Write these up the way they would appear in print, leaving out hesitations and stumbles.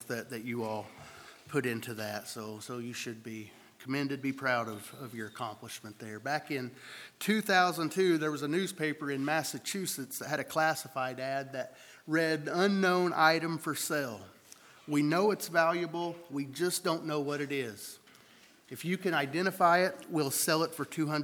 that you all put into that. So you should be commended, be proud of your accomplishment there. Back in 2002, there was a newspaper in Massachusetts that had a classified ad that read, "Unknown item for sale. We know it's valuable, we just don't know what it is. If you can identify it, we'll sell it for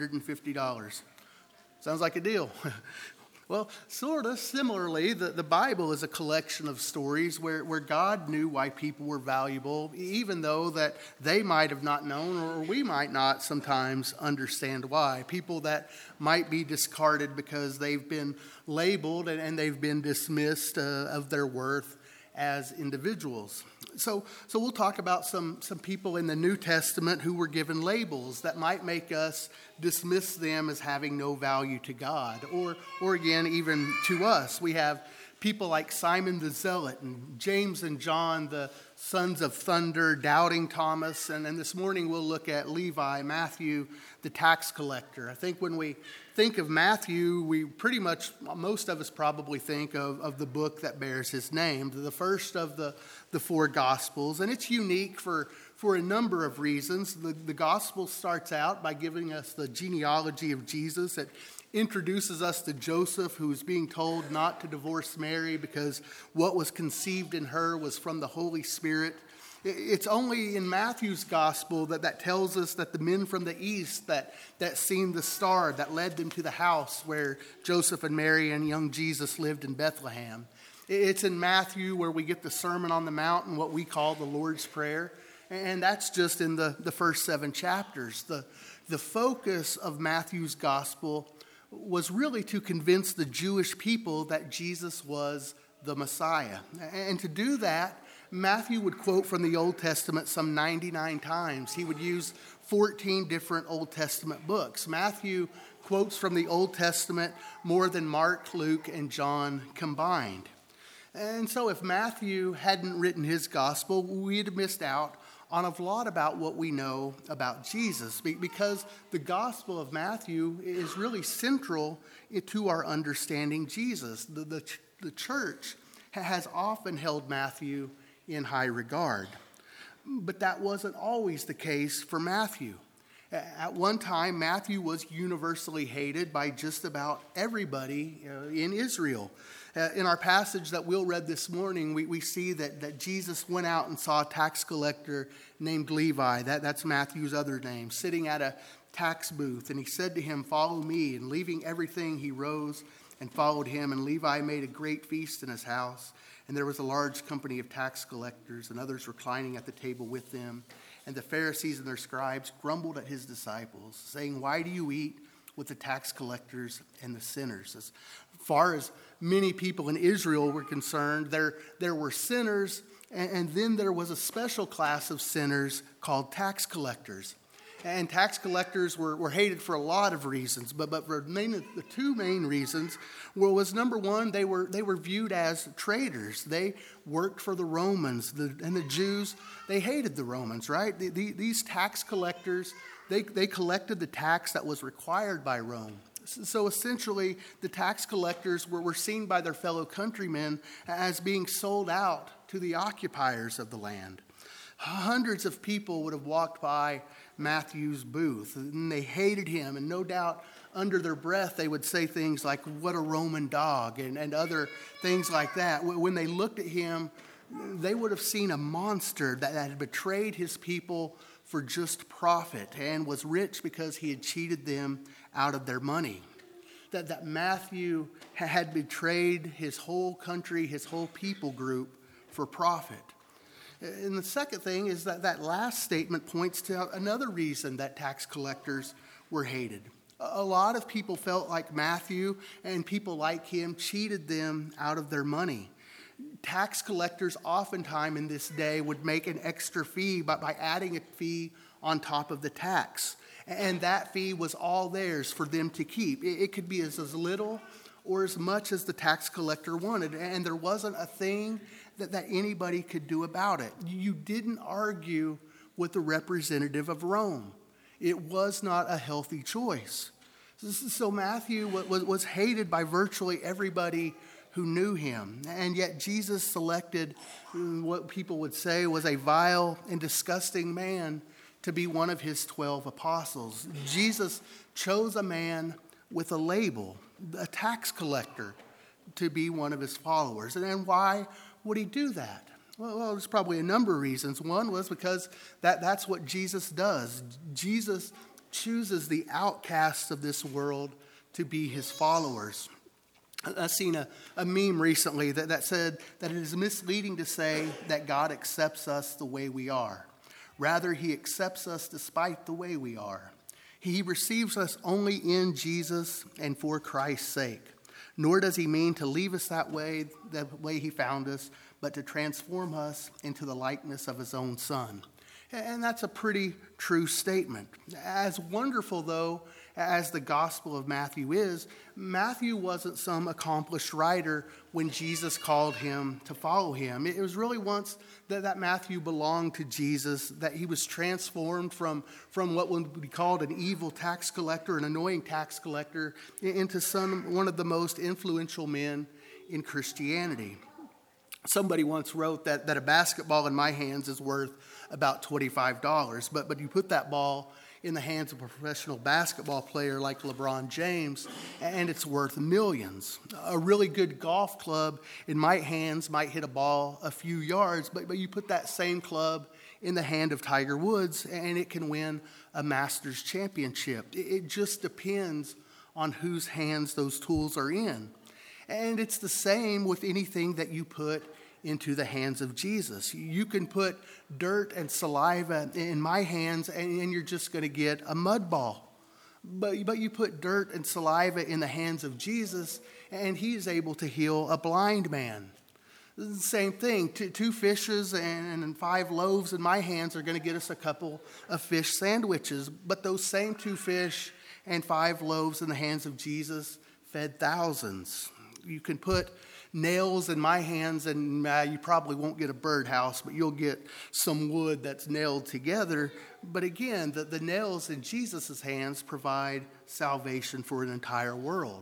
$250. Sounds like a deal. Well, sort of similarly, the Bible is a collection of stories where God knew why people were valuable, even though that they might have not known, or we might not sometimes understand why. People that might be discarded because they've been labeled and they've been dismissed of their worth as individuals. So we'll talk about some people in the New Testament who were given labels that might make us dismiss them as having no value to God, or again, even to us. We have people like Simon the Zealot and James and John, the sons of thunder, doubting Thomas, and then this morning we'll look at Levi, Matthew, the tax collector. I think when we think of Matthew, we pretty much, most of us probably think of the book that bears his name, the first of the four Gospels, and it's unique for a number of reasons. The Gospel starts out by giving us the genealogy of Jesus. It introduces us to Joseph, who is being told not to divorce Mary because what was conceived in her was from the Holy Spirit. It's only in Matthew's gospel that tells us that the men from the east that seen the star that led them to the house where Joseph and Mary and young Jesus lived in Bethlehem. It's in Matthew where we get the Sermon on the Mount and what we call the Lord's Prayer. And that's just in the first 7 chapters. The focus of Matthew's gospel was really to convince the Jewish people that Jesus was the Messiah. And to do that, Matthew would quote from the Old Testament some 99 times. He would use 14 different Old Testament books. Matthew quotes from the Old Testament more than Mark, Luke, and John combined. And so if Matthew hadn't written his gospel, we'd have missed out on a lot about what we know about Jesus, because the Gospel of Matthew is really central to our understanding Jesus. The church has often held Matthew in high regard, but that wasn't always the case for Matthew. At one time, Matthew was universally hated by just about everybody in Israel. In our passage that we'll read this morning, we see that Jesus went out and saw a tax collector named Levi, that's Matthew's other name, sitting at a tax booth. And he said to him, "Follow me." And leaving everything, he rose and followed him. And Levi made a great feast in his house. And there was a large company of tax collectors and others reclining at the table with them. And the Pharisees and their scribes grumbled at his disciples, saying, "Why do you eat with the tax collectors and the sinners?" As far as many people in Israel were concerned, there were sinners, and then there was a special class of sinners called tax collectors. And tax collectors were hated for a lot of reasons, but for the two main reasons was, number one, they were viewed as traitors. They worked for the Romans, and the Jews, they hated the Romans, right? These tax collectors, they collected the tax that was required by Rome. So essentially, the tax collectors were seen by their fellow countrymen as being sold out to the occupiers of the land. Hundreds of people would have walked by Matthew's booth, and they hated him, and no doubt under their breath they would say things like, "What a Roman dog," and other things like that. When they looked at him, they would have seen a monster that had betrayed his people for just profit and was rich because he had cheated them out of their money. That Matthew had betrayed his whole country, his whole people group for profit. And the second thing is that last statement points to another reason that tax collectors were hated. A lot of people felt like Matthew and people like him cheated them out of their money. Tax collectors oftentimes in this day would make an extra fee by adding a fee on top of the tax. And that fee was all theirs for them to keep. It could be as little or as much as the tax collector wanted. And there wasn't a thing that anybody could do about it. You didn't argue with the representative of Rome. It was not a healthy choice. So Matthew was hated by virtually everybody who knew him. And yet Jesus selected what people would say was a vile and disgusting man to be one of his 12 apostles. Jesus chose a man with a label, a tax collector, to be one of his followers. And then why would he do that? Well, there's probably a number of reasons. One was because that's what Jesus does. Jesus chooses the outcasts of this world to be his followers. I've seen a meme recently that said that it is misleading to say that God accepts us the way we are. Rather, he accepts us despite the way we are. He receives us only in Jesus and for Christ's sake. Nor does he mean to leave us that way he found us, but to transform us into the likeness of his own Son. And that's a pretty true statement. As wonderful, though, as the Gospel of Matthew is, Matthew wasn't some accomplished writer when Jesus called him to follow him. It was really once that Matthew belonged to Jesus, that he was transformed from what would be called an evil tax collector, an annoying tax collector, into one of the most influential men in Christianity. Somebody once wrote that a basketball in my hands is worth about $25, but you put that ball in the hands of a professional basketball player like LeBron James, and it's worth millions. A really good golf club in my hands might hit a ball a few yards, but you put that same club in the hand of Tiger Woods, and it can win a Masters championship. It just depends on whose hands those tools are in. And it's the same with anything that you put into the hands of Jesus. You can put dirt and saliva in my hands and you're just going to get a mud ball. But you put dirt and saliva in the hands of Jesus and he's able to heal a blind man. The same thing, two fishes and 5 loaves in my hands are going to get us a couple of fish sandwiches. But those same 2 fish and 5 loaves in the hands of Jesus fed thousands. You can put nails in my hands and you probably won't get a birdhouse, but you'll get some wood that's nailed together. But again, the nails in Jesus' hands provide salvation for an entire world.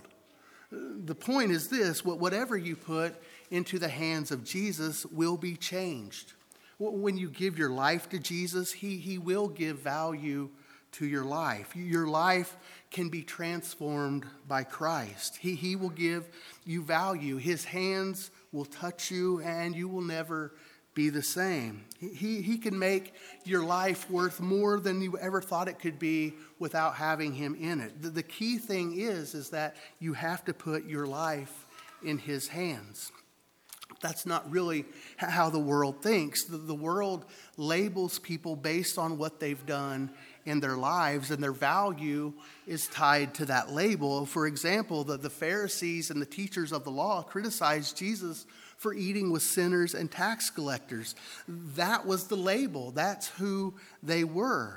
The point is this: whatever you put into the hands of Jesus will be changed. When you give your life to Jesus, he will give value to your life. Your life can be transformed by Christ. He will give you value. His hands will touch you and you will never be the same. He can make your life worth more than you ever thought it could be without having him in it. The key thing is that you have to put your life in his hands. That's not really how the world thinks. The world labels people based on what they've done in their lives, and their value is tied to that label. For example, the Pharisees and the teachers of the law criticized Jesus for eating with sinners and tax collectors. That was the label. That's who they were.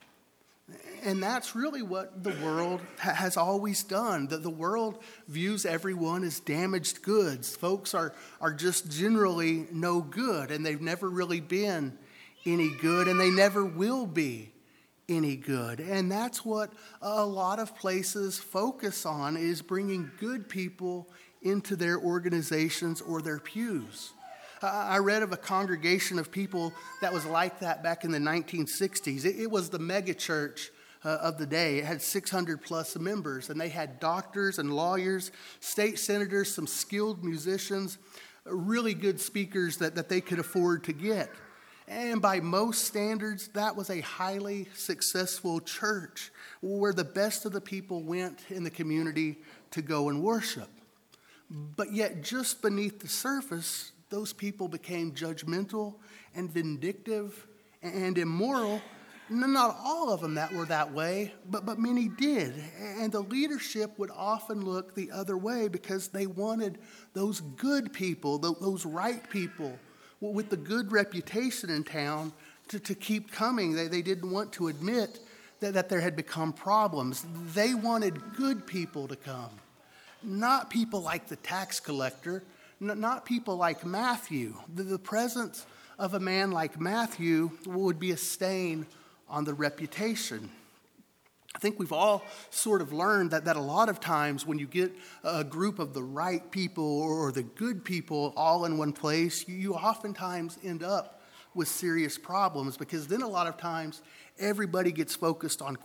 And that's really what the world has always done. The world views everyone as damaged goods. Folks are just generally no good, and they've never really been any good, and they never will be any good. And that's what a lot of places focus on, is bringing good people into their organizations or their pews. I read of a congregation of people that was like that back in the 1960s. It was the mega church of the day. It had 600 plus members, and they had doctors and lawyers, state senators, some skilled musicians, really good speakers that they could afford to get. And by most standards, that was a highly successful church where the best of the people went in the community to go and worship. But yet, just beneath the surface, those people became judgmental and vindictive and immoral. Not all of them that were that way, but many did. And the leadership would often look the other way because they wanted those good people, those right people with the good reputation in town to keep coming. They didn't want to admit that there had become problems. They wanted good people to come, not people like the tax collector, not people like Matthew. The presence of a man like Matthew would be a stain on the reputation. I think we've all sort of learned that a lot of times when you get a group of the right people or the good people all in one place, you oftentimes end up with serious problems, because then a lot of times everybody gets focused on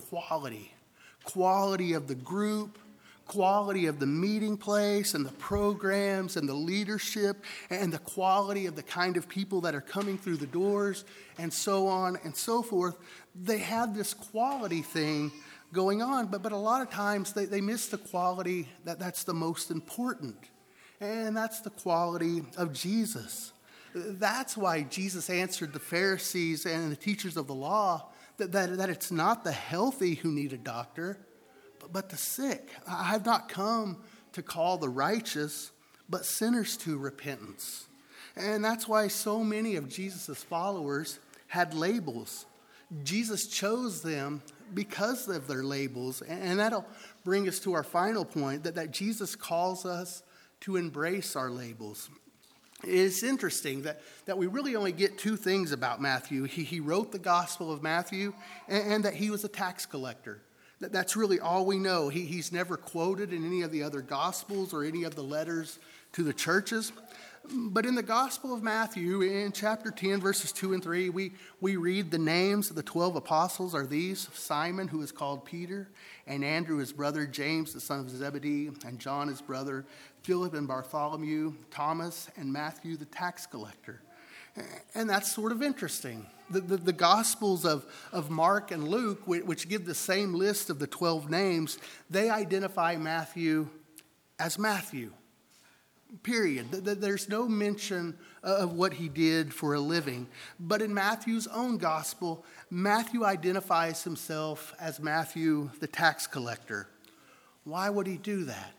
quality of the group, quality of the meeting place and the programs and the leadership and the quality of the kind of people that are coming through the doors and so on and so forth. They have this quality thing going on, but a lot of times they miss the quality that's the most important, and that's the quality of Jesus. That's why Jesus answered the Pharisees and the teachers of the law that it's not the healthy who need a doctor, but the sick. I have not come to call the righteous, but sinners to repentance. And that's why so many of Jesus' followers had labels. Jesus chose them because of their labels. And that'll bring us to our final point, that Jesus calls us to embrace our labels. It's interesting that we really only get two things about Matthew. He wrote the Gospel of Matthew, and that he was a tax collector. That's really all we know. He's never quoted in any of the other Gospels or any of the letters to the churches. But in the Gospel of Matthew, in chapter 10, verses 2 and 3, we read the names of the 12 apostles are these: Simon, who is called Peter, and Andrew, his brother, James, the son of Zebedee, and John, his brother, Philip and Bartholomew, Thomas, and Matthew, the tax collector. And that's sort of interesting. The Gospels of Mark and Luke, which give the same list of the 12 names, they identify Matthew as Matthew. Period. There's no mention of what he did for a living. But in Matthew's own gospel, Matthew identifies himself as Matthew, the tax collector. Why would he do that?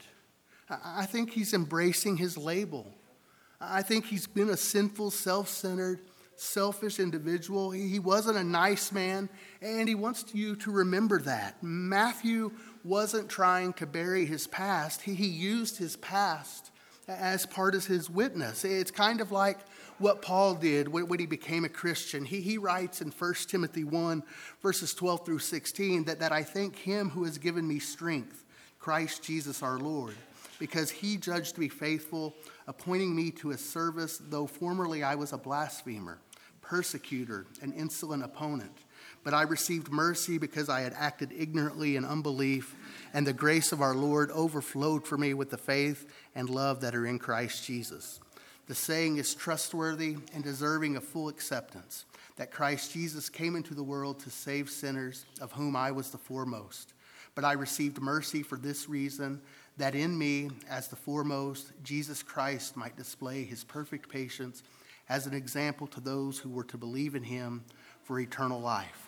I think he's embracing his label. I think he's been a sinful, self-centered, selfish individual. He wasn't a nice man, and he wants you to remember that. Matthew wasn't trying to bury his past. He used his past as part of his witness. It's kind of like what Paul did when he became a Christian. He writes in 1 Timothy 1, verses 12 through 16, that I thank him who has given me strength, Christ Jesus our Lord, because he judged me faithful, appointing me to his service, though formerly I was a blasphemer, persecutor, an insolent opponent. But I received mercy because I had acted ignorantly in unbelief, and the grace of our Lord overflowed for me with the faith and love that are in Christ Jesus. The saying is trustworthy and deserving of full acceptance, that Christ Jesus came into the world to save sinners, of whom I was the foremost. But I received mercy for this reason, that in me, as the foremost, Jesus Christ might display his perfect patience as an example to those who were to believe in him for eternal life.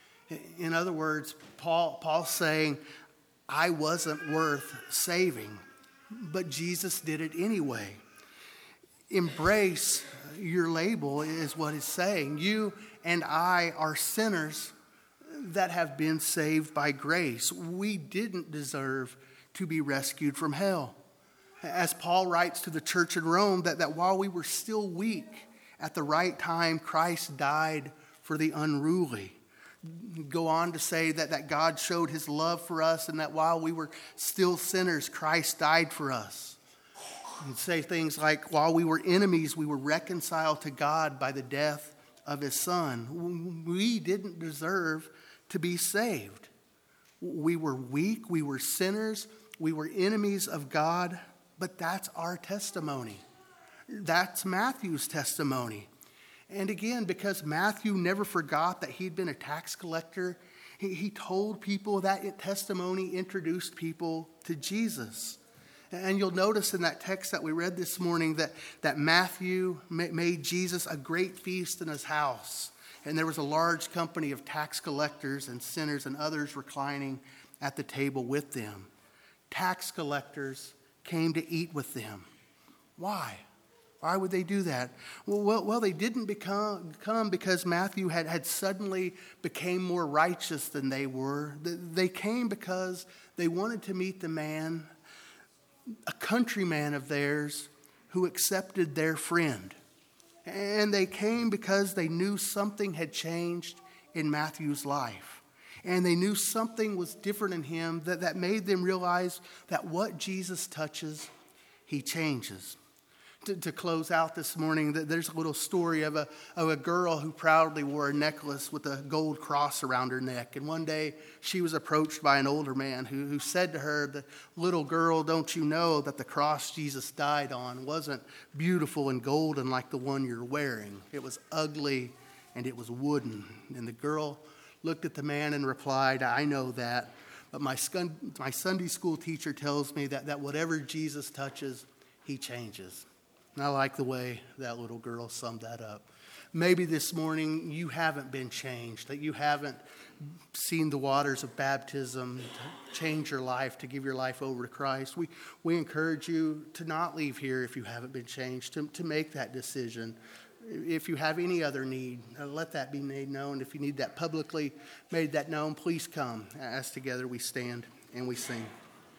In other words, Paul's saying, I wasn't worth saving, but Jesus did it anyway. Embrace your label is what he's saying. You and I are sinners that have been saved by grace. We didn't deserve to be rescued from hell. As Paul writes to the church in Rome, that while we were still weak, at the right time, Christ died for the unruly. Go on to say that God showed his love for us, and that while we were still sinners, Christ died for us. You say things like, while we were enemies, we were reconciled to God by the death of his son. We didn't deserve to be saved. We were weak, we were sinners, we were enemies of God, but that's our testimony. That's Matthew's testimony. And again, because Matthew never forgot that he'd been a tax collector, he told people that testimony introduced people to Jesus. And you'll notice in that text that we read this morning that Matthew made Jesus a great feast in his house. And there was a large company of tax collectors and sinners and others reclining at the table with them. Tax collectors came to eat with them. Why? Why would they do that? Well, they didn't come because Matthew had suddenly became more righteous than they were. They came because they wanted to meet the man, a countryman of theirs, who accepted their friend. And they came because they knew something had changed in Matthew's life. And they knew something was different in him that made them realize that what Jesus touches, he changes. To close out this morning, there's a little story of a girl who proudly wore a necklace with a gold cross around her neck. And one day she was approached by an older man who said to her, "The little girl, don't you know that the cross Jesus died on wasn't beautiful and golden like the one you're wearing? It was ugly and it was wooden." And the girl looked at the man and replied, "I know that, but my Sunday school teacher tells me that whatever Jesus touches, he changes." And I like the way that little girl summed that up. Maybe this morning you haven't been changed, that you haven't seen the waters of baptism to change your life, to give your life over to Christ. We encourage you to not leave here if you haven't been changed, to make that decision. If you have any other need, let that be made known. If you need that publicly made that known, please come as together we stand and we sing.